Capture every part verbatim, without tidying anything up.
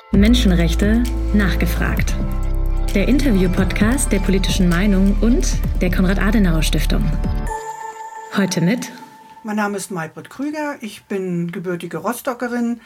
Menschenrechte nachgefragt. Der Interview-Podcast der Politischen Meinung und der Konrad-Adenauer-Stiftung. Heute mit... Mein Name ist Maybrit Krüger, ich bin gebürtige Rostockerin,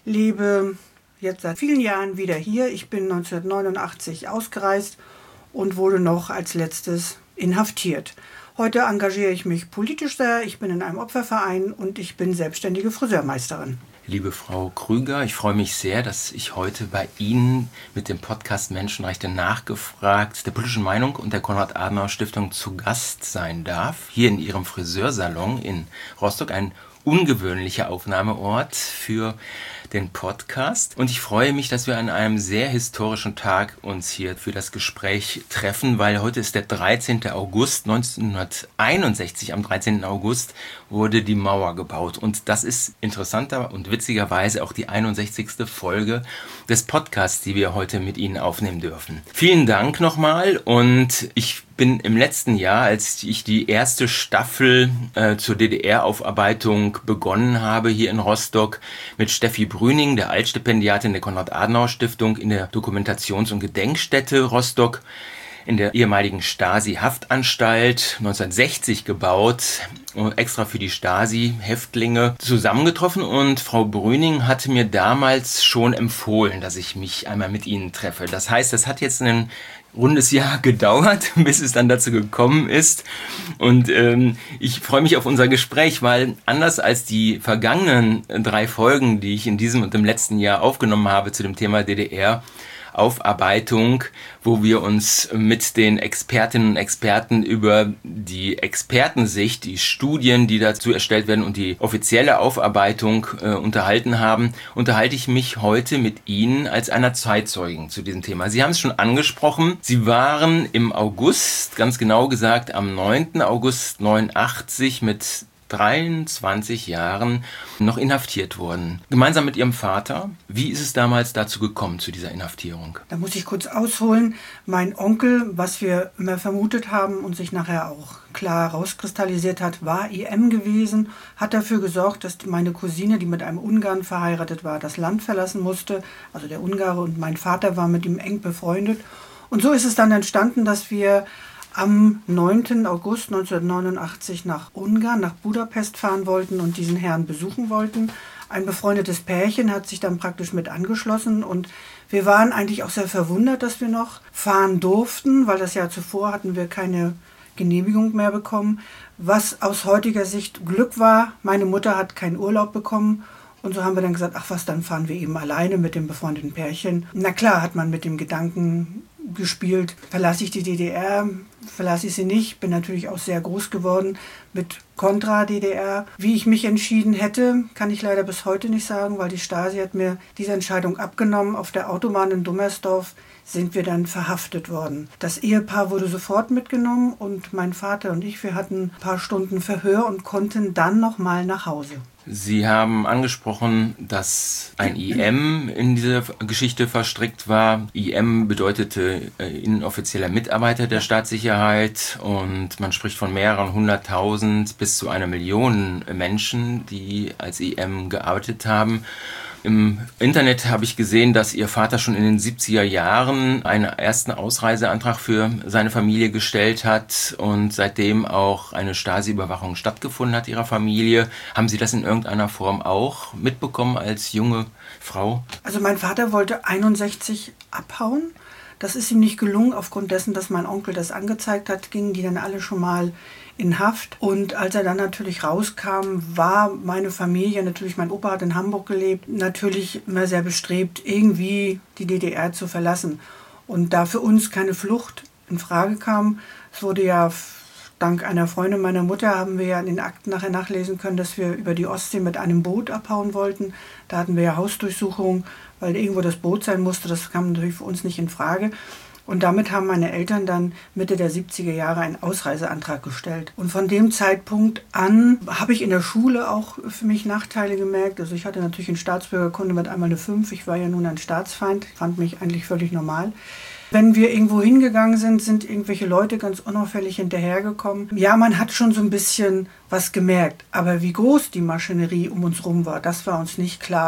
lebe jetzt seit vielen Jahren wieder hier. Ich bin neunzehnhundertneunundachtzig ausgereist und wurde noch als letztes inhaftiert. Heute engagiere ich mich politisch sehr, ich bin in einem Opferverein und ich bin selbstständige Friseurmeisterin. Liebe Frau Krüger, ich freue mich sehr, dass ich heute bei Ihnen mit dem Podcast Menschenrechte nachgefragt der Politischen Meinung und der Konrad-Adenauer-Stiftung zu Gast sein darf. Hier in Ihrem Friseursalon in Rostock, ein ungewöhnlicher Aufnahmeort für den Podcast. Und ich freue mich, dass wir an einem sehr historischen Tag uns hier für das Gespräch treffen, weil heute ist der dreizehnte August neunzehnhunderteinundsechzig. Am dreizehnten August wurde die Mauer gebaut. Und das ist interessanter und witzigerweise auch die einundsechzigste Folge des Podcasts, die wir heute mit Ihnen aufnehmen dürfen. Vielen Dank nochmal und ich bin im letzten Jahr, als ich die erste Staffel äh, zur D D R-Aufarbeitung begonnen habe, hier in Rostock, mit Steffi Brüning, der Altstipendiatin der Konrad-Adenauer-Stiftung, in der Dokumentations- und Gedenkstätte Rostock, in der ehemaligen Stasi-Haftanstalt, neunzehnhundertsechzig gebaut, extra für die Stasi-Häftlinge zusammengetroffen. Und Frau Brüning hatte mir damals schon empfohlen, dass ich mich einmal mit Ihnen treffe. Das heißt, das hat jetzt ein rundes Jahr gedauert, bis es dann dazu gekommen ist. Und ähm, ich freue mich auf unser Gespräch, weil anders als die vergangenen drei Folgen, die ich in diesem und im letzten Jahr aufgenommen habe zu dem Thema D D R, Aufarbeitung, wo wir uns mit den Expertinnen und Experten über die Expertensicht, die Studien, die dazu erstellt werden und die offizielle Aufarbeitung äh, unterhalten haben, unterhalte ich mich heute mit Ihnen als einer Zeitzeugin zu diesem Thema. Sie haben es schon angesprochen, Sie waren im August, ganz genau gesagt am neunten August neunundachtzig mit dreiundzwanzig Jahren noch inhaftiert worden. Gemeinsam mit Ihrem Vater. Wie ist es damals dazu gekommen, zu dieser Inhaftierung? Da muss ich kurz ausholen. Mein Onkel, was wir immer vermutet haben und sich nachher auch klar rauskristallisiert hat, war I M gewesen, hat dafür gesorgt, dass meine Cousine, die mit einem Ungarn verheiratet war, das Land verlassen musste. Also der Ungare, und mein Vater war mit ihm eng befreundet. Und so ist es dann entstanden, dass wir am neunten August neunzehnhundertneunundachtzig nach Ungarn, nach Budapest fahren wollten und diesen Herrn besuchen wollten. Ein befreundetes Pärchen hat sich dann praktisch mit angeschlossen und wir waren eigentlich auch sehr verwundert, dass wir noch fahren durften, weil das Jahr zuvor hatten wir keine Genehmigung mehr bekommen, was aus heutiger Sicht Glück war. Meine Mutter hat keinen Urlaub bekommen. Und so haben wir dann gesagt, ach was, dann fahren wir eben alleine mit dem befreundeten Pärchen. Na klar, hat man mit dem Gedanken gespielt, verlasse ich die D D R, verlasse ich sie nicht. Bin natürlich auch sehr groß geworden mit Kontra-D D R. Wie ich mich entschieden hätte, kann ich leider bis heute nicht sagen, weil die Stasi hat mir diese Entscheidung abgenommen. Auf der Autobahn in Dummersdorf sind wir dann verhaftet worden. Das Ehepaar wurde sofort mitgenommen und mein Vater und ich, wir hatten ein paar Stunden Verhör und konnten dann nochmal nach Hause. Sie haben angesprochen, dass ein I M in diese Geschichte verstrickt war. I M bedeutete äh, inoffizieller Mitarbeiter der Staatssicherheit und man spricht von mehreren hunderttausend bis zu einer Million Menschen, die als I M gearbeitet haben. Im Internet habe ich gesehen, dass Ihr Vater schon in den siebziger Jahren einen ersten Ausreiseantrag für seine Familie gestellt hat und seitdem auch eine Stasi-Überwachung stattgefunden hat Ihrer Familie. Haben Sie das in irgendeiner Form auch mitbekommen als junge Frau? Also mein Vater wollte einundsechzig abhauen. Das ist ihm nicht gelungen. Aufgrund dessen, dass mein Onkel das angezeigt hat, gingen die dann alle schon mal in Haft. Und als er dann natürlich rauskam, war meine Familie, natürlich mein Opa hat in Hamburg gelebt, natürlich immer sehr bestrebt, irgendwie die D D R zu verlassen. Und da für uns keine Flucht in Frage kam, es wurde ja dank einer Freundin meiner Mutter, haben wir ja in den Akten nachher nachlesen können, dass wir über die Ostsee mit einem Boot abhauen wollten. Da hatten wir ja Hausdurchsuchung, weil irgendwo das Boot sein musste. Das kam natürlich für uns nicht in Frage. Und damit haben meine Eltern dann Mitte der siebziger Jahre einen Ausreiseantrag gestellt. Und von dem Zeitpunkt an habe ich in der Schule auch für mich Nachteile gemerkt. Also ich hatte natürlich in Staatsbürgerkunde mit einmal eine fünf. Ich war ja nun ein Staatsfeind, fand mich eigentlich völlig normal. Wenn wir irgendwo hingegangen sind, sind irgendwelche Leute ganz unauffällig hinterhergekommen. Ja, man hat schon so ein bisschen was gemerkt. Aber wie groß die Maschinerie um uns rum war, das war uns nicht klar,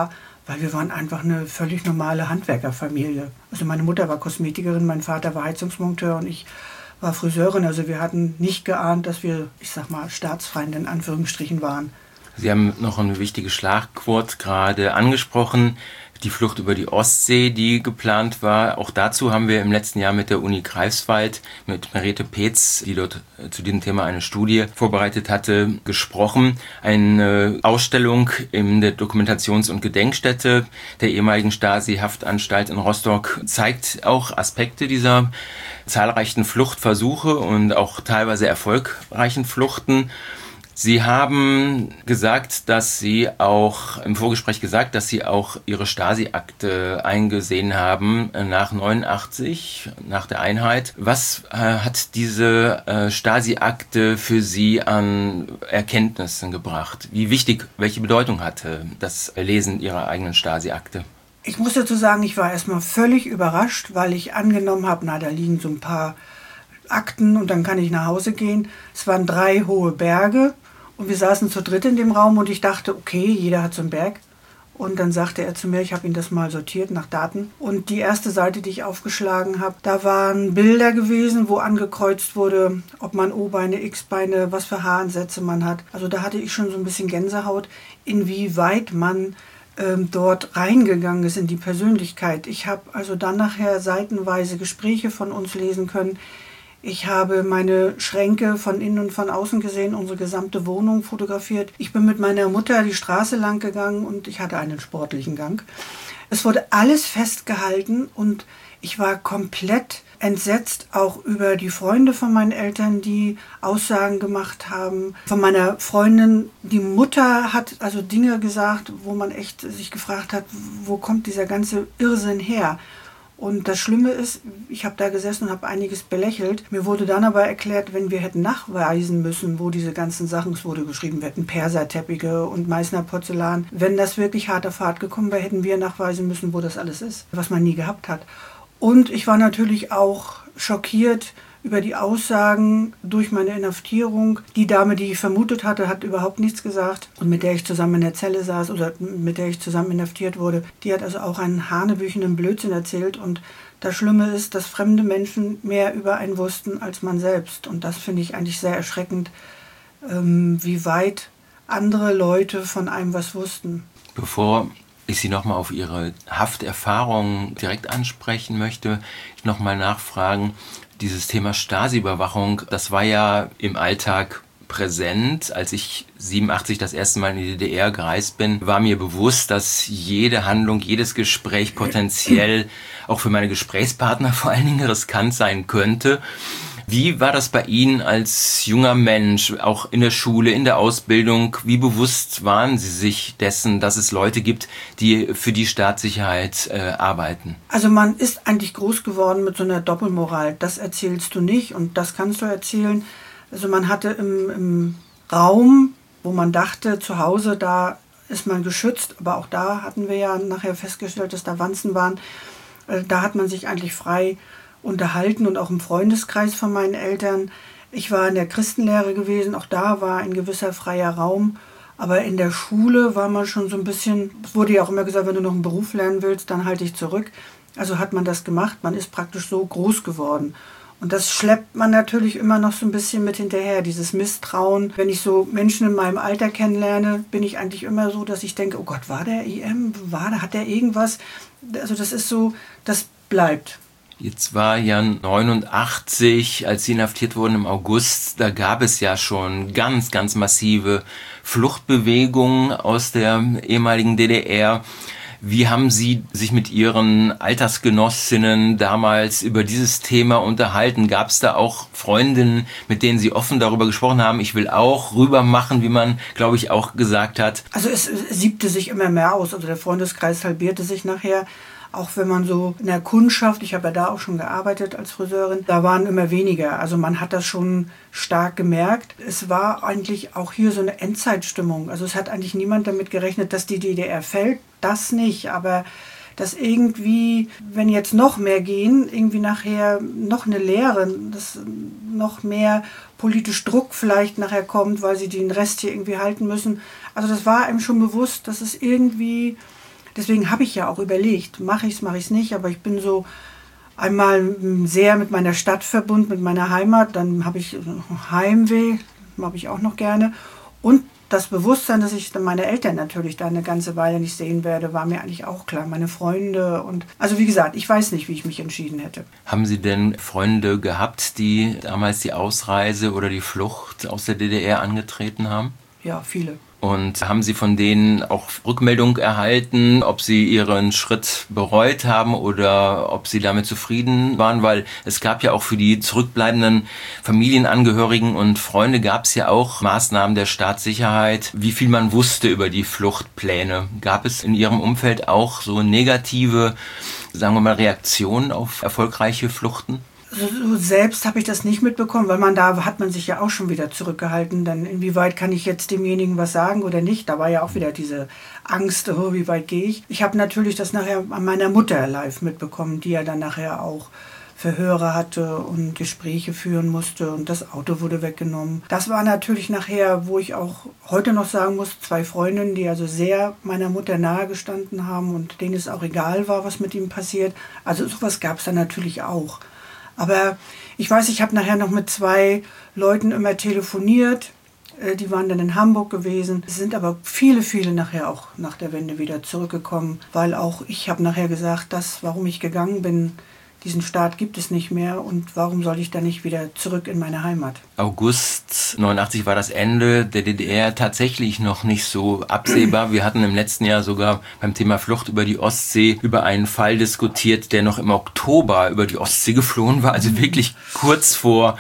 weil wir waren einfach eine völlig normale Handwerkerfamilie. Also meine Mutter war Kosmetikerin, mein Vater war Heizungsmonteur und ich war Friseurin. Also wir hatten nicht geahnt, dass wir, ich sag mal, Staatsfeinde in Anführungsstrichen waren. Sie haben noch ein wichtiges Schlagwort gerade angesprochen, die Flucht über die Ostsee, die geplant war. Auch dazu haben wir im letzten Jahr mit der Uni Greifswald, mit Merete Peetz, die dort zu diesem Thema eine Studie vorbereitet hatte, gesprochen. Eine Ausstellung in der Dokumentations- und Gedenkstätte der ehemaligen Stasi-Haftanstalt in Rostock zeigt auch Aspekte dieser zahlreichen Fluchtversuche und auch teilweise erfolgreichen Fluchten. Sie haben gesagt, dass Sie auch im Vorgespräch gesagt, dass Sie auch Ihre Stasi-Akte eingesehen haben nach neunundachtzig, nach der Einheit. Was äh, hat diese äh, Stasi-Akte für Sie an Erkenntnissen gebracht? Wie wichtig, welche Bedeutung hatte das Lesen Ihrer eigenen Stasi-Akte? Ich muss dazu sagen, ich war erstmal völlig überrascht, weil ich angenommen habe, na, da liegen so ein paar Akten und dann kann ich nach Hause gehen. Es waren drei hohe Berge. Und wir saßen zu dritt in dem Raum und ich dachte, okay, jeder hat so einen Berg. Und dann sagte er zu mir, ich habe ihn das mal sortiert nach Daten. Und die erste Seite, die ich aufgeschlagen habe, da waren Bilder gewesen, wo angekreuzt wurde, ob man O-Beine, X-Beine, was für Haaransätze man hat. Also da hatte ich schon so ein bisschen Gänsehaut, inwieweit man ähm, dort reingegangen ist in die Persönlichkeit. Ich habe also dann nachher seitenweise Gespräche von uns lesen können. Ich habe meine Schränke von innen und von außen gesehen, unsere gesamte Wohnung fotografiert. Ich bin mit meiner Mutter die Straße lang gegangen und ich hatte einen sportlichen Gang. Es wurde alles festgehalten und ich war komplett entsetzt, auch über die Freunde von meinen Eltern, die Aussagen gemacht haben. Von meiner Freundin, die Mutter hat also Dinge gesagt, wo man echt sich gefragt hat, wo kommt dieser ganze Irrsinn her? Und das Schlimme ist, ich habe da gesessen und habe einiges belächelt. Mir wurde dann aber erklärt, wenn wir hätten nachweisen müssen, wo diese ganzen Sachen, es wurde geschrieben, wir hätten Perserteppiche und Meißner Porzellan. Wenn das wirklich hart auf hart gekommen wäre, hätten wir nachweisen müssen, wo das alles ist, was man nie gehabt hat. Und ich war natürlich auch schockiert über die Aussagen durch meine Inhaftierung. Die Dame, die ich vermutet hatte, hat überhaupt nichts gesagt. Und mit der ich zusammen in der Zelle saß oder mit der ich zusammen inhaftiert wurde, die hat also auch einen hanebüchenden Blödsinn erzählt. Und das Schlimme ist, dass fremde Menschen mehr über einen wussten als man selbst. Und das finde ich eigentlich sehr erschreckend, ähm, wie weit andere Leute von einem was wussten. Bevor ich Sie nochmal auf Ihre Hafterfahrung direkt ansprechen möchte, ich nochmal nachfragen, dieses Thema Stasi-Überwachung, das war ja im Alltag präsent. Als ich siebenundachtzig das erste Mal in die D D R gereist bin, war mir bewusst, dass jede Handlung, jedes Gespräch potenziell auch für meine Gesprächspartner vor allen Dingen riskant sein könnte. Wie war das bei Ihnen als junger Mensch, auch in der Schule, in der Ausbildung? Wie bewusst waren Sie sich dessen, dass es Leute gibt, die für die Staatssicherheit äh, arbeiten? Also man ist eigentlich groß geworden mit so einer Doppelmoral. Das erzählst du nicht und das kannst du erzählen. Also man hatte im, im Raum, wo man dachte, zu Hause, da ist man geschützt. Aber auch da hatten wir ja nachher festgestellt, dass da Wanzen waren. Äh, da hat man sich eigentlich frei unterhalten und auch im Freundeskreis von meinen Eltern. Ich war in der Christenlehre gewesen, auch da war ein gewisser freier Raum. Aber in der Schule war man schon so ein bisschen, es wurde ja auch immer gesagt, wenn du noch einen Beruf lernen willst, dann halte dich zurück. Also hat man das gemacht, man ist praktisch so groß geworden. Und das schleppt man natürlich immer noch so ein bisschen mit hinterher, dieses Misstrauen. Wenn ich so Menschen in meinem Alter kennenlerne, bin ich eigentlich immer so, dass ich denke, oh Gott, war der I M? War der, hat der irgendwas? Also das ist so, das bleibt. Jetzt war ja neunundachtzig, als Sie inhaftiert wurden im August, da gab es ja schon ganz, ganz massive Fluchtbewegungen aus der ehemaligen D D R. Wie haben Sie sich mit Ihren Altersgenossinnen damals über dieses Thema unterhalten? Gab es da auch Freundinnen, mit denen Sie offen darüber gesprochen haben? Ich will auch rüber machen, wie man, glaube ich, auch gesagt hat. Also es siebte sich immer mehr aus. Also der Freundeskreis halbierte sich nachher. Auch wenn man so in der Kundschaft, ich habe ja da auch schon gearbeitet als Friseurin, da waren immer weniger. Also man hat das schon stark gemerkt. Es war eigentlich auch hier so eine Endzeitstimmung. Also es hat eigentlich niemand damit gerechnet, dass die D D R fällt. Das nicht, aber dass irgendwie, wenn jetzt noch mehr gehen, irgendwie nachher noch eine Lehre, dass noch mehr politisch Druck vielleicht nachher kommt, weil sie den Rest hier irgendwie halten müssen. Also das war einem schon bewusst, dass es irgendwie Deswegen habe ich ja auch überlegt, mache ich es, mache ich es nicht, aber ich bin so einmal sehr mit meiner Stadt verbunden, mit meiner Heimat, dann habe ich Heimweh, habe ich auch noch gerne und das Bewusstsein, dass ich meine Eltern natürlich da eine ganze Weile nicht sehen werde, war mir eigentlich auch klar. Meine Freunde und, also wie gesagt, ich weiß nicht, wie ich mich entschieden hätte. Haben Sie denn Freunde gehabt, die damals die Ausreise oder die Flucht aus der D D R angetreten haben? Ja, viele. Und haben Sie von denen auch Rückmeldung erhalten, ob sie ihren Schritt bereut haben oder ob sie damit zufrieden waren? Weil es gab ja auch für die zurückbleibenden Familienangehörigen und Freunde gab es ja auch Maßnahmen der Staatssicherheit, wie viel man wusste über die Fluchtpläne. Gab es in Ihrem Umfeld auch so negative, sagen wir mal, Reaktionen auf erfolgreiche Fluchten? So selbst habe ich das nicht mitbekommen, weil man da hat man sich ja auch schon wieder zurückgehalten. Dann inwieweit kann ich jetzt demjenigen was sagen oder nicht? Da war ja auch wieder diese Angst, oh, wie weit gehe ich? Ich habe natürlich das nachher an meiner Mutter live mitbekommen, die ja dann nachher auch Verhöre hatte und Gespräche führen musste und das Auto wurde weggenommen. Das war natürlich nachher, wo ich auch heute noch sagen muss, zwei Freundinnen, die also sehr meiner Mutter nahe gestanden haben und denen es auch egal war, was mit ihm passiert. Also sowas gab es dann natürlich auch. Aber ich weiß, ich habe nachher noch mit zwei Leuten immer telefoniert. Die waren dann in Hamburg gewesen. Es sind aber viele, viele nachher auch nach der Wende wieder zurückgekommen. Weil auch ich habe nachher gesagt, das, warum ich gegangen bin, diesen Staat gibt es nicht mehr und warum soll ich dann nicht wieder zurück in meine Heimat? August neunundachtzig war das Ende der D D R tatsächlich noch nicht so absehbar. Wir hatten im letzten Jahr sogar beim Thema Flucht über die Ostsee über einen Fall diskutiert, der noch im Oktober über die Ostsee geflohen war, also wirklich kurz vor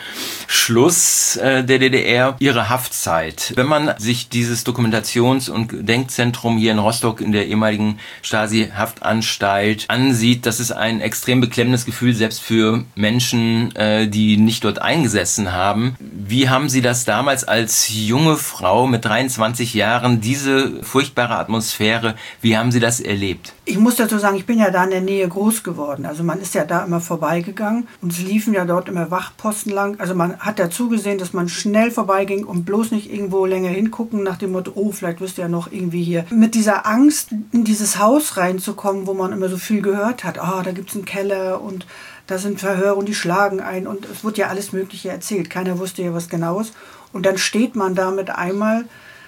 Schluss der D D R, ihre Haftzeit. Wenn man sich dieses Dokumentations- und Gedenkzentrum hier in Rostock in der ehemaligen Stasi-Haftanstalt ansieht, das ist ein extrem beklemmendes Gefühl, selbst für Menschen, die nicht dort eingesessen haben. Wie haben Sie das damals als junge Frau mit dreiundzwanzig Jahren, diese furchtbare Atmosphäre, wie haben Sie das erlebt? Ich muss dazu sagen, ich bin ja da in der Nähe groß geworden. Also man ist ja da immer vorbeigegangen und es liefen ja dort immer Wachposten lang. Also man hat ja zugesehen, dass man schnell vorbeiging und bloß nicht irgendwo länger hingucken nach dem Motto, oh, vielleicht wirst du ja noch irgendwie hier. Mit dieser Angst, in dieses Haus reinzukommen, wo man immer so viel gehört hat. Ah, oh, da gibt es einen Keller und da sind Verhöre und die schlagen ein und es wurde ja alles Mögliche erzählt. Keiner wusste ja was Genaues. Und dann steht man da mit einmal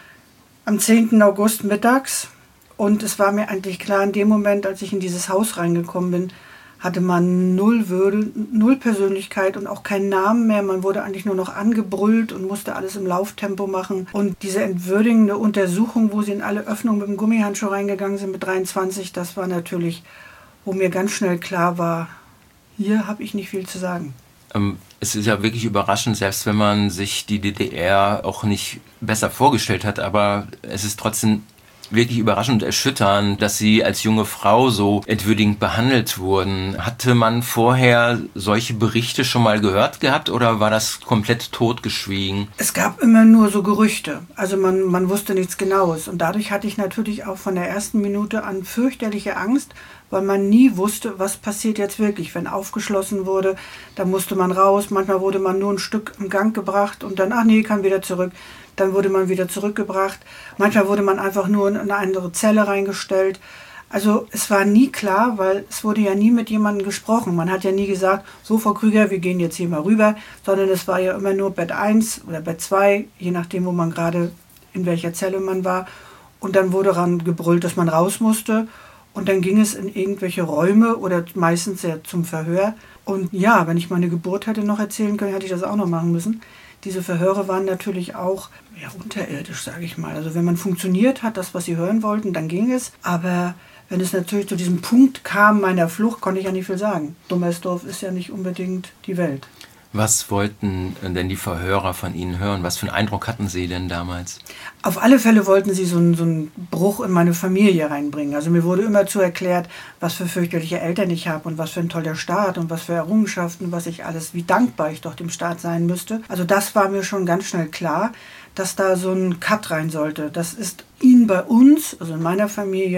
am zehnten August mittags und es war mir eigentlich klar, in dem Moment, als ich in dieses Haus reingekommen bin, hatte man null Würde, null Persönlichkeit und auch keinen Namen mehr. Man wurde eigentlich nur noch angebrüllt und musste alles im Lauftempo machen. Und diese entwürdigende Untersuchung, wo sie in alle Öffnungen mit dem Gummihandschuh reingegangen sind mit dreiundzwanzig, das war natürlich, wo mir ganz schnell klar war, hier habe ich nicht viel zu sagen. Ähm, es ist ja wirklich überraschend, selbst wenn man sich die D D R auch nicht besser vorgestellt hat, aber es ist trotzdem wirklich überraschend und erschütternd, dass Sie als junge Frau so entwürdigend behandelt wurden. Hatte man vorher solche Berichte schon mal gehört gehabt oder war das komplett totgeschwiegen? Es gab immer nur so Gerüchte. Also man, man wusste nichts Genaues. Und dadurch hatte ich natürlich auch von der ersten Minute an fürchterliche Angst, weil man nie wusste, was passiert jetzt wirklich. Wenn aufgeschlossen wurde, dann musste man raus. Manchmal wurde man nur ein Stück im Gang gebracht und dann, ach nee, kann wieder zurück. Dann wurde man wieder zurückgebracht. Manchmal wurde man einfach nur in eine andere Zelle reingestellt. Also es war nie klar, weil es wurde ja nie mit jemandem gesprochen. Man hat ja nie gesagt, so Frau Krüger, wir gehen jetzt hier mal rüber, sondern es war ja immer nur Bett eins oder Bett zwei, je nachdem, wo man gerade, in welcher Zelle man war. Und dann wurde ran gebrüllt, dass man raus musste. Und dann ging es in irgendwelche Räume oder meistens ja zum Verhör. Und ja, wenn ich meine Geburt hätte noch erzählen können, hätte ich das auch noch machen müssen. Diese Verhöre waren natürlich auch ja, unterirdisch, sage ich mal. Also wenn man funktioniert hat, das, was sie hören wollten, dann ging es. Aber wenn es natürlich zu diesem Punkt kam meiner Flucht, konnte ich ja nicht viel sagen. Dummersdorf ist ja nicht unbedingt die Welt. Was wollten denn die Verhörer von Ihnen hören? Was für einen Eindruck hatten Sie denn damals? Auf alle Fälle wollten sie so einen, so einen Bruch in meine Familie reinbringen. Also mir wurde immer zu erklärt, was für fürchterliche Eltern ich habe und was für ein toller Staat und was für Errungenschaften, was ich alles, wie dankbar ich doch dem Staat sein müsste. Also das war mir schon ganz schnell klar, dass da so ein Cut rein sollte. Das ist ihnen bei uns, also in meiner Familie,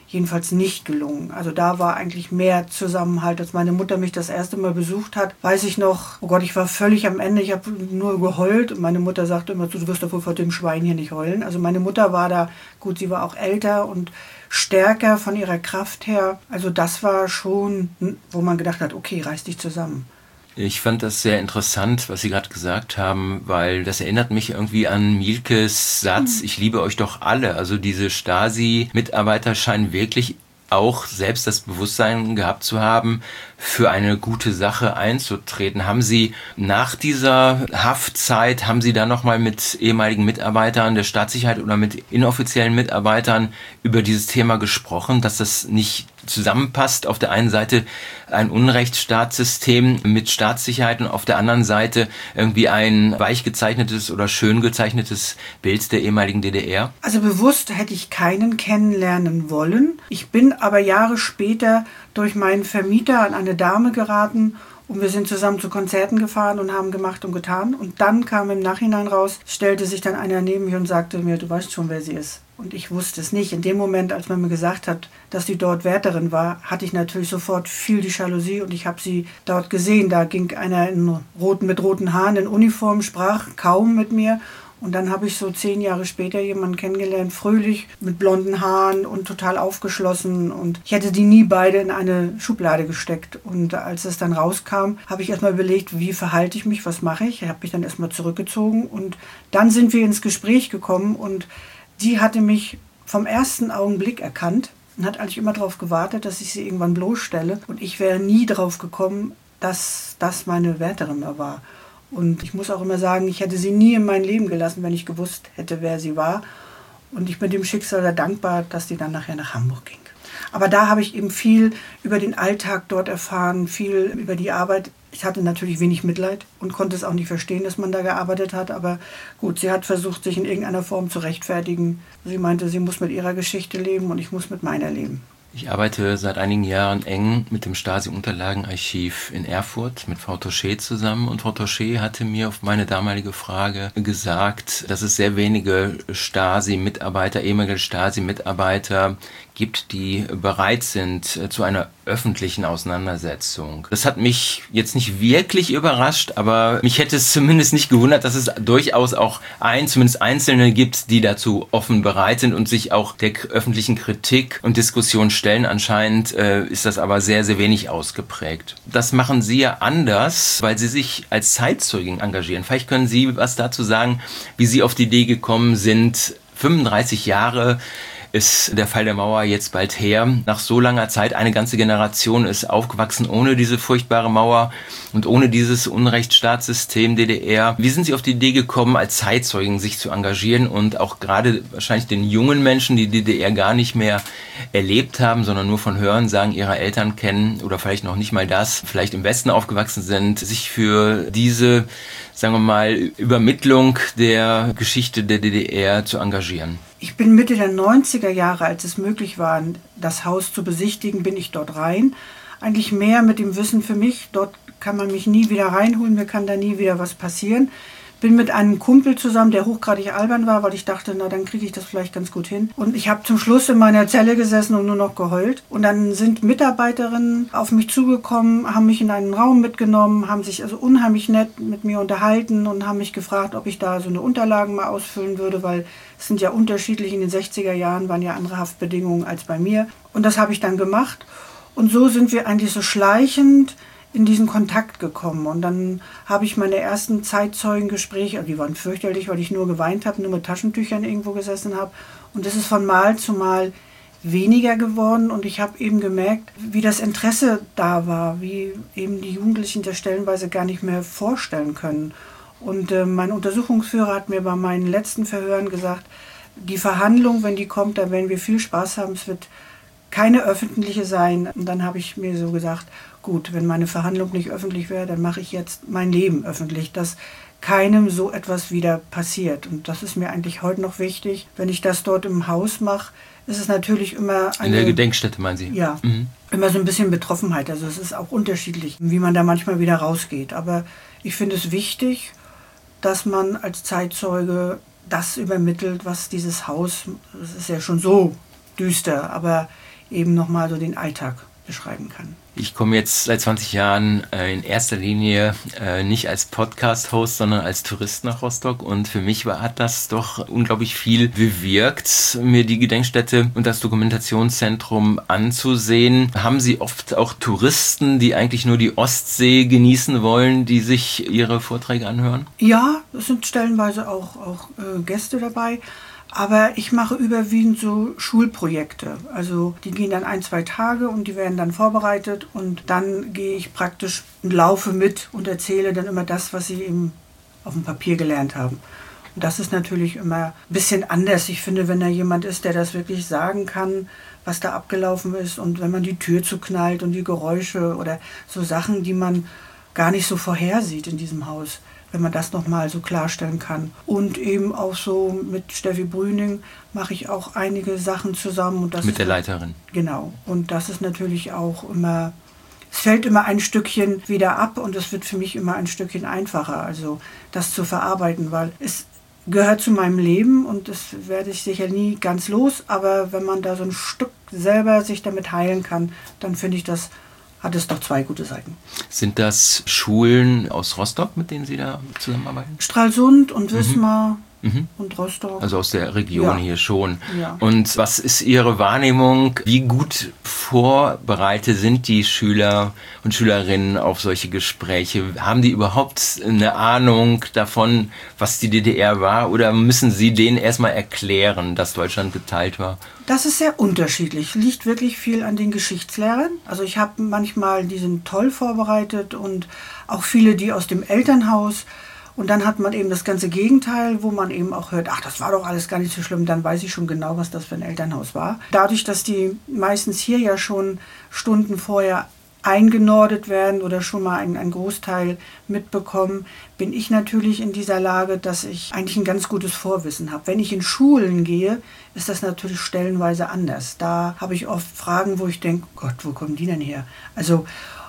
jedenfalls nicht gelungen. Also da war eigentlich mehr Zusammenhalt. Als meine Mutter mich das erste Mal besucht hat, weiß ich noch, oh Gott, ich war völlig am Ende, ich habe nur geheult. Und meine Mutter sagte immer, du wirst doch wohl vor dem Schwein hier nicht heulen. Also meine Mutter war da, gut, sie war auch älter und stärker von ihrer Kraft her. Also das war schon, wo man gedacht hat, okay, reiß dich zusammen. Ich fand das sehr interessant, was Sie gerade gesagt haben, weil das erinnert mich irgendwie an Mielkes Satz, ich liebe euch doch alle. Also diese Stasi-Mitarbeiter scheinen wirklich auch selbst das Bewusstsein gehabt zu haben, für eine gute Sache einzutreten. Haben Sie nach dieser Haftzeit, haben Sie da nochmal mit ehemaligen Mitarbeitern der Staatssicherheit oder mit inoffiziellen Mitarbeitern über dieses Thema gesprochen, dass das nicht zusammenpasst? Auf der einen Seite ein Unrechtsstaatssystem mit Staatssicherheit und auf der anderen Seite irgendwie ein weich gezeichnetes oder schön gezeichnetes Bild der ehemaligen D D R? Also bewusst hätte ich keinen kennenlernen wollen. Ich bin aber Jahre später durch meinen Vermieter an eine Dame geraten und wir sind zusammen zu Konzerten gefahren und haben gemacht und getan. Und dann kam im Nachhinein raus, stellte sich dann einer neben mich und sagte mir, du weißt schon, wer sie ist. Und ich wusste es nicht. In dem Moment, als man mir gesagt hat, dass sie dort Wärterin war, hatte ich natürlich sofort viel die Jalousie und ich habe sie dort gesehen. Da ging einer in roten, mit roten Haaren in Uniform, sprach kaum mit mir. Und dann habe ich so zehn Jahre später jemanden kennengelernt, fröhlich, mit blonden Haaren und total aufgeschlossen. Und ich hätte die nie beide in eine Schublade gesteckt. Und als es dann rauskam, habe ich erstmal überlegt, wie verhalte ich mich, was mache ich. Ich habe mich dann erstmal zurückgezogen. Und dann sind wir ins Gespräch gekommen und sie hatte mich vom ersten Augenblick erkannt und hat eigentlich immer darauf gewartet, dass ich sie irgendwann bloßstelle. Und ich wäre nie darauf gekommen, dass das meine Wärterin war. Und ich muss auch immer sagen, ich hätte sie nie in mein Leben gelassen, wenn ich gewusst hätte, wer sie war. Und ich bin dem Schicksal sehr dankbar, dass sie dann nachher nach Hamburg ging. Aber da habe ich eben viel über den Alltag dort erfahren, viel über die Arbeit. Ich hatte natürlich wenig Mitleid und konnte es auch nicht verstehen, dass man da gearbeitet hat. Aber gut, sie hat versucht, sich in irgendeiner Form zu rechtfertigen. Sie meinte, sie muss mit ihrer Geschichte leben und ich muss mit meiner leben. Ich arbeite seit einigen Jahren eng mit dem Stasi-Unterlagenarchiv in Erfurt, mit Frau Tauchet zusammen. Und Frau Tauchet hatte mir auf meine damalige Frage gesagt, dass es sehr wenige Stasi-Mitarbeiter, ehemalige Stasi-Mitarbeiter gibt, die bereit sind zu einer öffentlichen Auseinandersetzung. Das hat mich jetzt nicht wirklich überrascht, aber mich hätte es zumindest nicht gewundert, dass es durchaus auch ein, zumindest Einzelne gibt, die dazu offen bereit sind und sich auch der öffentlichen Kritik und Diskussion stellen. Anscheinend äh, ist das aber sehr, sehr wenig ausgeprägt. Das machen Sie ja anders, weil Sie sich als Zeitzeugin engagieren. Vielleicht können Sie was dazu sagen, wie Sie auf die Idee gekommen sind, fünfunddreißig Jahre ist der Fall der Mauer jetzt bald her. Nach so langer Zeit, eine ganze Generation ist aufgewachsen ohne diese furchtbare Mauer und ohne dieses Unrechtsstaatssystem D D R. Wie sind Sie auf die Idee gekommen, als Zeitzeugen sich zu engagieren und auch gerade wahrscheinlich den jungen Menschen, die D D R gar nicht mehr erlebt haben, sondern nur von Hörensagen ihrer Eltern kennen oder vielleicht noch nicht mal das, vielleicht im Westen aufgewachsen sind, sich für diese, sagen wir mal, Übermittlung der Geschichte der D D R zu engagieren? Ich bin Mitte der neunziger Jahre, als es möglich war, das Haus zu besichtigen, bin ich dort rein. Eigentlich mehr mit dem Wissen für mich, dort kann man mich nie wieder reinholen, mir kann da nie wieder was passieren. Bin mit einem Kumpel zusammen, der hochgradig albern war, weil ich dachte, na dann kriege ich das vielleicht ganz gut hin. Und ich habe zum Schluss in meiner Zelle gesessen und nur noch geheult. Und dann sind Mitarbeiterinnen auf mich zugekommen, haben mich in einen Raum mitgenommen, haben sich also unheimlich nett mit mir unterhalten und haben mich gefragt, ob ich da so eine Unterlagen mal ausfüllen würde, weil es sind ja unterschiedlich. In den sechziger Jahren waren ja andere Haftbedingungen als bei mir. Und das habe ich dann gemacht. Und so sind wir eigentlich so schleichend in diesen Kontakt gekommen. Und dann habe ich meine ersten Zeitzeugengespräche, die waren fürchterlich, weil ich nur geweint habe, nur mit Taschentüchern irgendwo gesessen habe. Und das ist von Mal zu Mal weniger geworden. Und ich habe eben gemerkt, wie das Interesse da war, wie eben die Jugendlichen das stellenweise gar nicht mehr vorstellen können. Und äh, mein Untersuchungsführer hat mir bei meinen letzten Verhören gesagt, die Verhandlung, wenn die kommt, da werden wir viel Spaß haben. Es wird keine öffentliche sein. Und dann habe ich mir so gesagt, gut, wenn meine Verhandlung nicht öffentlich wäre, dann mache ich jetzt mein Leben öffentlich, dass keinem so etwas wieder passiert. Und das ist mir eigentlich heute noch wichtig. Wenn ich das dort im Haus mache, ist es natürlich immer eine... In der Gedenkstätte, meinen Sie? Ja, mhm. immer so ein bisschen Betroffenheit. Also es ist auch unterschiedlich, wie man da manchmal wieder rausgeht. Aber ich finde es wichtig, dass man als Zeitzeuge das übermittelt, was dieses Haus, es ist ja schon so düster, aber eben nochmal so den Alltag beschreiben kann. Ich komme jetzt seit zwanzig Jahren äh, in erster Linie äh, nicht als Podcast-Host, sondern als Tourist nach Rostock. Und für mich war, hat das doch unglaublich viel bewirkt, mir die Gedenkstätte und das Dokumentationszentrum anzusehen. Haben Sie oft auch Touristen, die eigentlich nur die Ostsee genießen wollen, die sich Ihre Vorträge anhören? Ja, es sind stellenweise auch, auch äh, Gäste dabei. Aber ich mache überwiegend so Schulprojekte. Also die gehen dann ein, zwei Tage und die werden dann vorbereitet. Und dann gehe ich praktisch und laufe mit und erzähle dann immer das, was sie eben auf dem Papier gelernt haben. Und das ist natürlich immer ein bisschen anders. Ich finde, wenn da jemand ist, der das wirklich sagen kann, was da abgelaufen ist. Und wenn man die Tür zuknallt und die Geräusche oder so Sachen, die man gar nicht so vorhersieht in diesem Haus, wenn man das nochmal so klarstellen kann. Und eben auch so mit Steffi Brüning mache ich auch einige Sachen zusammen. Und das mit der ist, Leiterin. Genau. Und das ist natürlich auch immer, es fällt immer ein Stückchen wieder ab und es wird für mich immer ein Stückchen einfacher, also das zu verarbeiten, weil es gehört zu meinem Leben und das werde ich sicher nie ganz los. Aber wenn man da so ein Stück selber sich damit heilen kann, dann finde ich das, hat es doch zwei gute Seiten. Sind das Schulen aus Rostock, mit denen Sie da zusammenarbeiten? Stralsund und Wismar Mhm. Mhm. und Rostock. Also aus der Region Ja. hier schon. Ja. Und was ist Ihre Wahrnehmung? Wie gut vorbereitet sind die Schüler und Schülerinnen auf solche Gespräche? Haben die überhaupt eine Ahnung davon, was die D D R war? Oder müssen Sie denen erstmal erklären, dass Deutschland geteilt war? Das ist sehr unterschiedlich. Liegt wirklich viel an den Geschichtslehrern. Also ich habe manchmal, die sind toll vorbereitet und auch viele, die aus dem Elternhaus. Und dann hat man eben das ganze Gegenteil, wo man eben auch hört, ach, das war doch alles gar nicht so schlimm, dann weiß ich schon genau, was das für ein Elternhaus war. Dadurch, dass die meistens hier ja schon Stunden vorher eingenordet werden oder schon mal einen, einen Großteil mitbekommen, bin ich natürlich in dieser Lage, dass ich eigentlich ein ganz gutes Vorwissen habe. Wenn ich in Schulen gehe, ist das natürlich stellenweise anders. Da habe ich oft Fragen, wo ich denke, Gott, wo kommen die denn her? Also,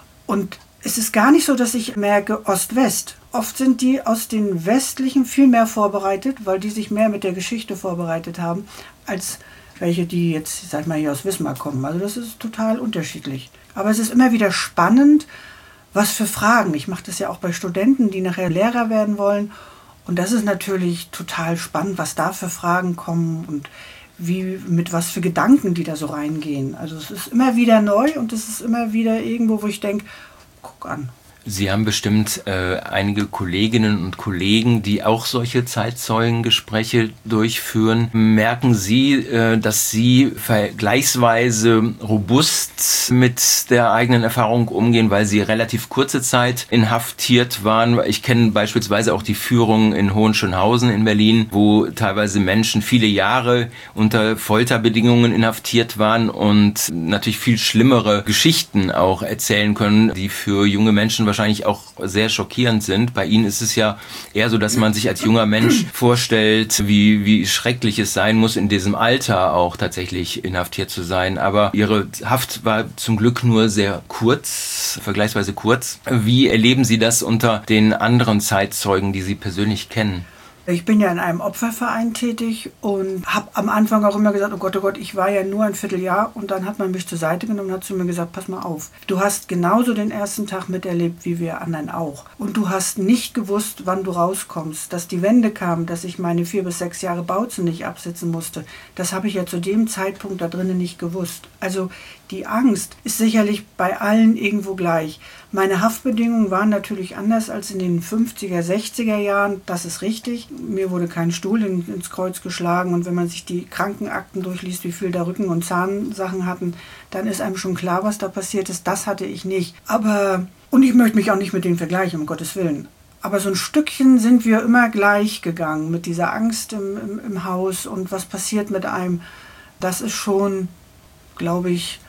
und es ist gar nicht so, dass ich merke Ost-West. Oft sind die aus den Westlichen viel mehr vorbereitet, weil die sich mehr mit der Geschichte vorbereitet haben, als welche, die jetzt, sag mal, hier aus Wismar kommen. Also das ist total unterschiedlich. Aber es ist immer wieder spannend, was für Fragen. Ich mache das ja auch bei Studenten, die nachher Lehrer werden wollen. Und das ist natürlich total spannend, was da für Fragen kommen und wie, mit was für Gedanken die da so reingehen. Also es ist immer wieder neu und es ist immer wieder irgendwo, wo ich denke, guck an. Sie haben bestimmt äh, einige Kolleginnen und Kollegen, die auch solche Zeitzeugengespräche durchführen. Merken Sie, äh, dass Sie vergleichsweise robust mit der eigenen Erfahrung umgehen, weil Sie relativ kurze Zeit inhaftiert waren? Ich kenne beispielsweise auch die Führung in Hohenschönhausen in Berlin, wo teilweise Menschen viele Jahre unter Folterbedingungen inhaftiert waren und natürlich viel schlimmere Geschichten auch erzählen können, die für junge Menschen wahrscheinlich auch sehr schockierend sind. Bei Ihnen ist es ja eher so, dass man sich als junger Mensch vorstellt, wie, wie schrecklich es sein muss, in diesem Alter auch tatsächlich inhaftiert zu sein. Aber Ihre Haft war zum Glück nur sehr kurz, vergleichsweise kurz. Wie erleben Sie das unter den anderen Zeitzeugen, die Sie persönlich kennen? Ich bin ja in einem Opferverein tätig und habe am Anfang auch immer gesagt, oh Gott, oh Gott, ich war ja nur ein Vierteljahr und dann hat man mich zur Seite genommen und hat zu mir gesagt, pass mal auf, du hast genauso den ersten Tag miterlebt wie wir anderen auch und du hast nicht gewusst, wann du rauskommst, dass die Wende kam, dass ich meine vier bis sechs Jahre Bautzen nicht absitzen musste, das habe ich ja zu dem Zeitpunkt da drinnen nicht gewusst. Also die Angst ist sicherlich bei allen irgendwo gleich. Meine Haftbedingungen waren natürlich anders als in den fünfziger, sechziger Jahren, das ist richtig. Mir wurde kein Stuhl in, ins Kreuz geschlagen und wenn man sich die Krankenakten durchliest, wie viel da Rücken- und Zahnsachen hatten, dann ist einem schon klar, was da passiert ist. Das hatte ich nicht. Aber, und ich möchte mich auch nicht mit denen vergleichen, um Gottes Willen. Aber so ein Stückchen sind wir immer gleich gegangen mit dieser Angst im, im, im Haus und was passiert mit einem. Das ist schon, glaube ich,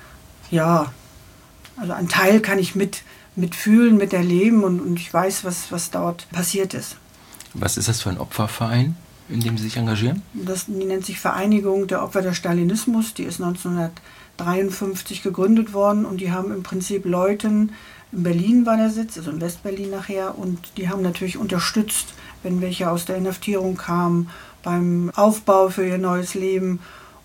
ja, also einen Teil kann ich mit, mitfühlen, miterleben und, und ich weiß, was, was dort passiert ist. Was ist das für ein Opferverein, in dem Sie sich engagieren? Das, die nennt sich Vereinigung der Opfer des Stalinismus. Die ist neunzehnhundertdreiundfünfzig gegründet worden und die haben im Prinzip Leuten, in Berlin war der Sitz, also in Westberlin nachher, und die haben natürlich unterstützt, wenn welche aus der Inhaftierung kamen, beim Aufbau für ihr neues Leben.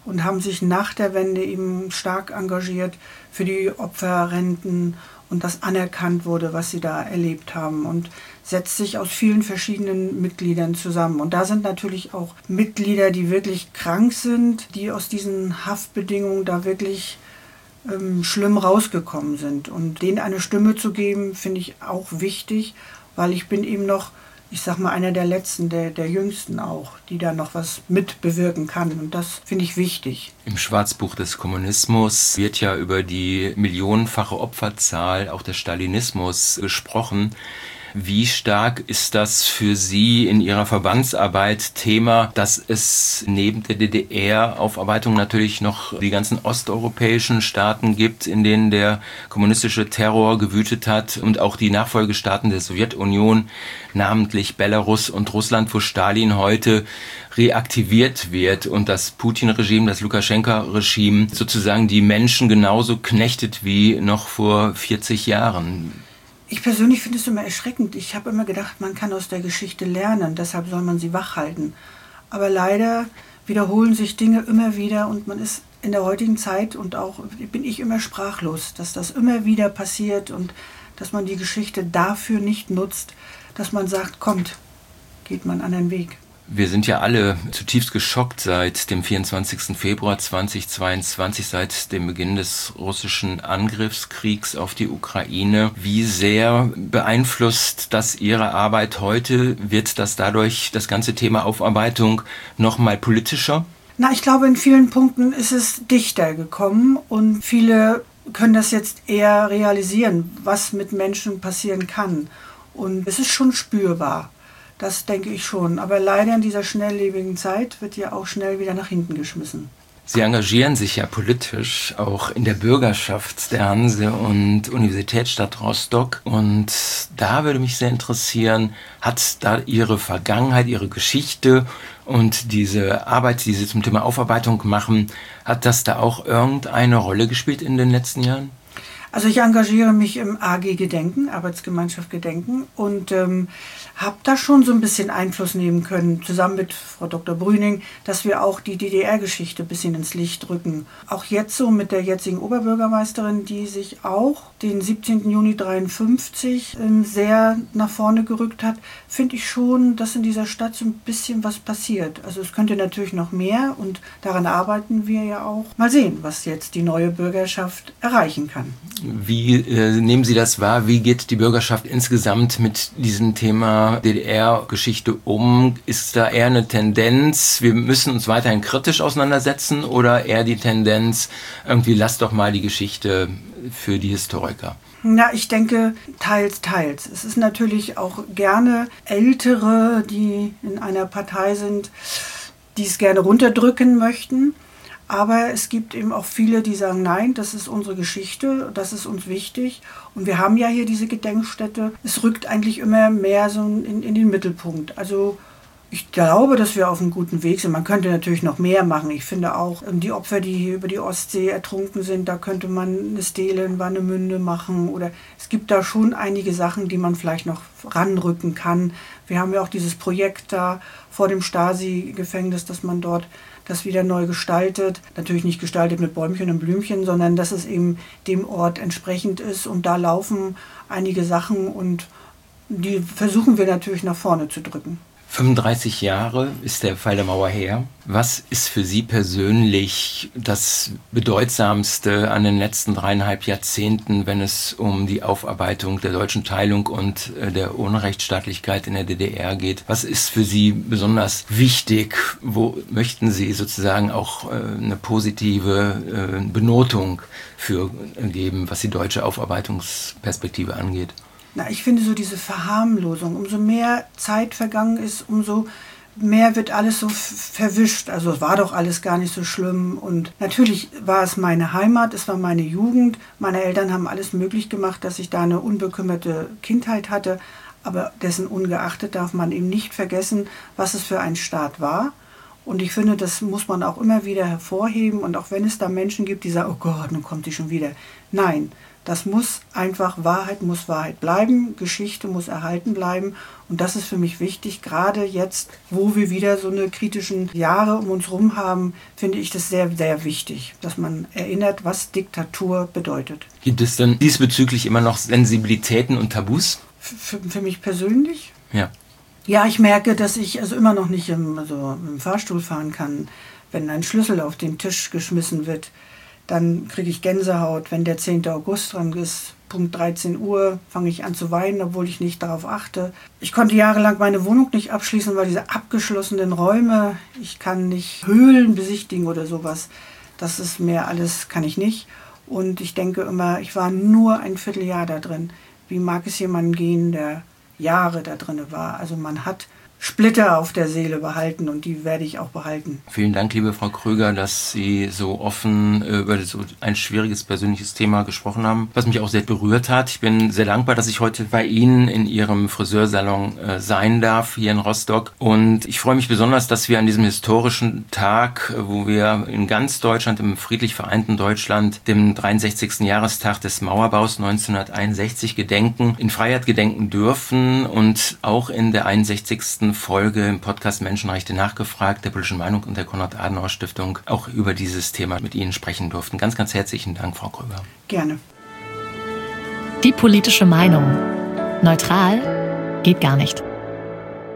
und haben sich nach der Wende eben stark engagiert für die Opferrenten und das anerkannt wurde, was sie da erlebt haben, und setzt sich aus vielen verschiedenen Mitgliedern zusammen. Und da sind natürlich auch Mitglieder, die wirklich krank sind, die aus diesen Haftbedingungen da wirklich ähm, schlimm rausgekommen sind. Und denen eine Stimme zu geben, finde ich auch wichtig, weil ich bin eben noch, ich sag mal, einer der Letzten, der, der Jüngsten auch, die da noch was mitbewirken kann. Und das finde ich wichtig. Im Schwarzbuch des Kommunismus wird ja über die millionenfache Opferzahl auch des Stalinismus gesprochen. Wie stark ist das für Sie in Ihrer Verbandsarbeit Thema, dass es neben der D D R-Aufarbeitung natürlich noch die ganzen osteuropäischen Staaten gibt, in denen der kommunistische Terror gewütet hat, und auch die Nachfolgestaaten der Sowjetunion, namentlich Belarus und Russland, wo Stalin heute reaktiviert wird und das Putin-Regime, das Lukaschenka-Regime sozusagen die Menschen genauso knechtet wie noch vor vierzig Jahren? Ich persönlich finde es immer erschreckend. Ich habe immer gedacht, man kann aus der Geschichte lernen, deshalb soll man sie wachhalten. Aber leider wiederholen sich Dinge immer wieder und man ist in der heutigen Zeit, und auch bin ich immer sprachlos, dass das immer wieder passiert und dass man die Geschichte dafür nicht nutzt, dass man sagt, kommt, geht man einen anderen Weg. Wir sind ja alle zutiefst geschockt seit dem vierundzwanzigsten Februar zweitausendzweiundzwanzig, seit dem Beginn des russischen Angriffskriegs auf die Ukraine. Wie sehr beeinflusst das Ihre Arbeit heute? Wird das dadurch, das ganze Thema Aufarbeitung, noch mal politischer? Na, ich glaube, in vielen Punkten ist es dichter gekommen und viele können das jetzt eher realisieren, was mit Menschen passieren kann. Und es ist schon spürbar. Das denke ich schon. Aber leider in dieser schnelllebigen Zeit wird ja auch schnell wieder nach hinten geschmissen. Sie engagieren sich ja politisch auch in der Bürgerschaft der Hanse- und Universitätsstadt Rostock. Und da würde mich sehr interessieren, hat da Ihre Vergangenheit, Ihre Geschichte und diese Arbeit, die Sie zum Thema Aufarbeitung machen, hat das da auch irgendeine Rolle gespielt in den letzten Jahren? Also ich engagiere mich im A G Gedenken, Arbeitsgemeinschaft Gedenken, und ähm, habe da schon so ein bisschen Einfluss nehmen können, zusammen mit Frau Doktor Brüning, dass wir auch die D D R-Geschichte ein bisschen ins Licht rücken. Auch jetzt so mit der jetzigen Oberbürgermeisterin, die sich auch den siebzehnten Juni dreiundfünfzig ähm, sehr nach vorne gerückt hat, finde ich schon, dass in dieser Stadt so ein bisschen was passiert. Also es könnte natürlich noch mehr, und daran arbeiten wir ja auch. Mal sehen, was jetzt die neue Bürgerschaft erreichen kann. Wie äh, nehmen Sie das wahr? Wie geht die Bürgerschaft insgesamt mit diesem Thema D D R-Geschichte um? Ist da eher eine Tendenz, wir müssen uns weiterhin kritisch auseinandersetzen, oder eher die Tendenz, irgendwie lass doch mal die Geschichte für die Historiker? Na, ich denke, teils, teils. Es ist natürlich auch gerne Ältere, die in einer Partei sind, die es gerne runterdrücken möchten. Aber es gibt eben auch viele, die sagen, nein, das ist unsere Geschichte, das ist uns wichtig. Und wir haben ja hier diese Gedenkstätte. Es rückt eigentlich immer mehr so in, in den Mittelpunkt. Also ich glaube, dass wir auf einem guten Weg sind. Man könnte natürlich noch mehr machen. Ich finde auch, die Opfer, die hier über die Ostsee ertrunken sind, da könnte man eine Stele in Warnemünde machen. Oder es gibt da schon einige Sachen, die man vielleicht noch ranrücken kann. Wir haben ja auch dieses Projekt da vor dem Stasi-Gefängnis, dass man dort das wieder neu gestaltet. Natürlich nicht gestaltet mit Bäumchen und Blümchen, sondern dass es eben dem Ort entsprechend ist. Und da laufen einige Sachen und die versuchen wir natürlich nach vorne zu drücken. fünfunddreißig Jahre ist der Fall der Mauer her. Was ist für Sie persönlich das Bedeutsamste an den letzten dreieinhalb Jahrzehnten, wenn es um die Aufarbeitung der deutschen Teilung und der Unrechtsstaatlichkeit in der D D R geht? Was ist für Sie besonders wichtig? Wo möchten Sie sozusagen auch eine positive Benotung für geben, was die deutsche Aufarbeitungsperspektive angeht? Na, ich finde so diese Verharmlosung, umso mehr Zeit vergangen ist, umso mehr wird alles so verwischt. Also es war doch alles gar nicht so schlimm. Und natürlich war es meine Heimat, es war meine Jugend. Meine Eltern haben alles möglich gemacht, dass ich da eine unbekümmerte Kindheit hatte. Aber dessen ungeachtet darf man eben nicht vergessen, was es für ein Staat war Und ich finde, das muss man auch immer wieder hervorheben. Und auch wenn es da Menschen gibt, die sagen, oh Gott, nun kommt sie schon wieder. Nein, das muss einfach, Wahrheit muss Wahrheit bleiben, Geschichte muss erhalten bleiben. Und das ist für mich wichtig, gerade jetzt, wo wir wieder so eine kritischen Jahre um uns herum haben, finde ich das sehr, sehr wichtig, dass man erinnert, was Diktatur bedeutet. Gibt es denn diesbezüglich immer noch Sensibilitäten und Tabus? Für, für mich persönlich? Ja. Ja, ich merke, dass ich also immer noch nicht im, also im Fahrstuhl fahren kann, wenn ein Schlüssel auf den Tisch geschmissen wird. Dann kriege ich Gänsehaut, wenn der zehnte August dran ist, Punkt dreizehn Uhr, fange ich an zu weinen, obwohl ich nicht darauf achte. Ich konnte jahrelang meine Wohnung nicht abschließen, weil diese abgeschlossenen Räume, ich kann nicht Höhlen besichtigen oder sowas. Das ist mir alles, kann ich nicht. Und ich denke immer, ich war nur ein Vierteljahr da drin. Wie mag es jemandem gehen, der Jahre da drin war? Also man hat Splitter auf der Seele behalten und die werde ich auch behalten. Vielen Dank, liebe Frau Kröger, dass Sie so offen über so ein schwieriges persönliches Thema gesprochen haben, was mich auch sehr berührt hat. Ich bin sehr dankbar, dass ich heute bei Ihnen in Ihrem Friseursalon äh, sein darf, hier in Rostock. Und ich freue mich besonders, dass wir an diesem historischen Tag, wo wir in ganz Deutschland, im friedlich vereinten Deutschland, dem dreiundsechzigsten Jahrestag des Mauerbaus neunzehnhunderteinundsechzig gedenken, in Freiheit gedenken dürfen und auch in der einundsechzigsten Folge im Podcast Menschenrechte nachgefragt, der Politischen Meinung und der Konrad-Adenauer-Stiftung auch über dieses Thema mit Ihnen sprechen durften. Ganz, ganz herzlichen Dank, Frau Kröger. Gerne. Die politische Meinung. Neutral geht gar nicht.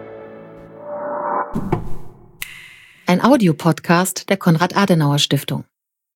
Ein Audiopodcast der Konrad-Adenauer-Stiftung.